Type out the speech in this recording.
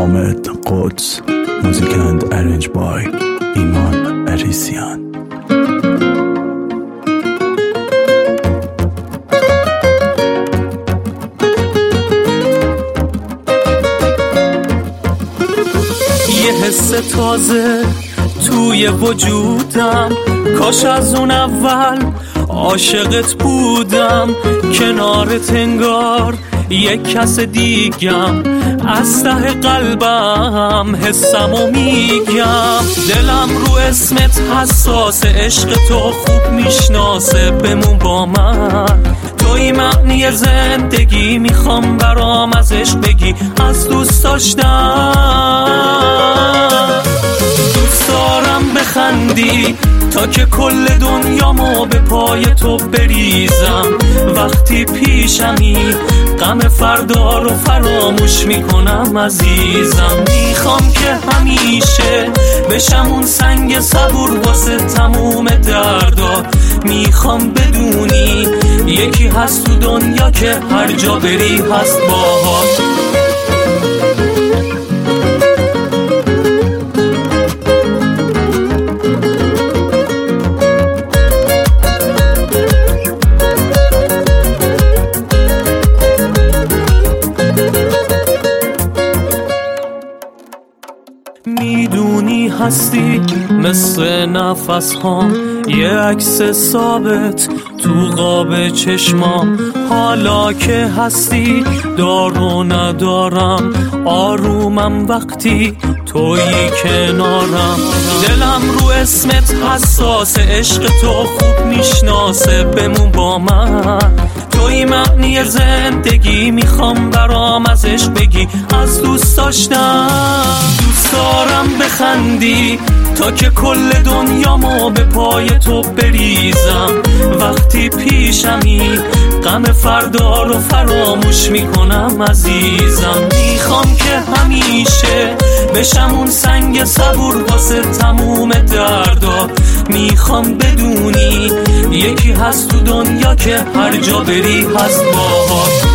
حامد قدس. موزیک اند ارنج بای ایمان اریسیان. یه حس تازه توی وجودم، کاش از اون اول عاشقت بودم. کنارت انگار یک کس دیگم، از ته قلبم حسمو میگم. دلم رو اسمت حساس، عشق تو خوب میشناسه. بمون با من، توی معنی زندگی. میخوام برام از عشق بگی، از دوست داشتم. دوست دارم بخندی تا که کل دنیامو به پای تو بریزم. وقتی پیشمی غم فردا رو فراموش میکنم عزیزم. میخوام که همیشه بشم اون سنگ صبور واسه تموم دردا. میخوام بدونی یکی هست تو دنیا که هر جا بری هست باهات. میدونی هستی مثل نفس هام، یه عکس ثابت تو قاب چشمام. حالا که هستی دار و ندارم، آرومم وقتی تویی کنارم. دلم رو اسمت حساس، عشق تو خوب میشناسه. بمون با من، توی معنی زندگی. میخوام برام از عشق بگی، از دوست داشتم. دوست دارم بخندی تا که کل دنیامو به پای تو بریزم. وقتی پیشمی غم فردا رو فراموش میکنم عزیزم. میخوام که همیشه بشم اون سنگ صبور واسه تموم دردا. میخوام بدونی یکی هست تو دنیا که هر جا بری هست باهات.